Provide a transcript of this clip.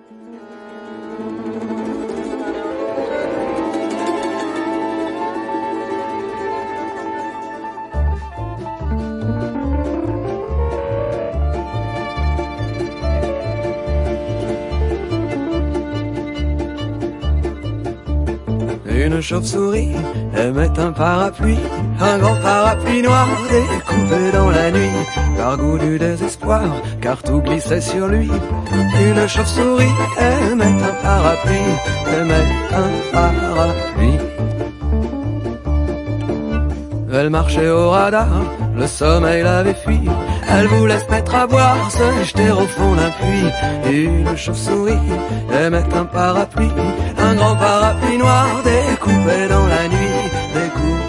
Une chauve-souris aimait un parapluie, un grand parapluie noir découpé dans la nuit, par goût du désespoir, car tout glissait sur lui. Une chauve-souris aimait un parapluie, aimait un parapluie. Elle marchait au radar, le sommeil l'avait fui. Elle voulait se mettre à boire, se jeter au fond d'un puits. Et une chauve-souris aimait un parapluie, un grand parapluie noir découpé dans la nuit, découpé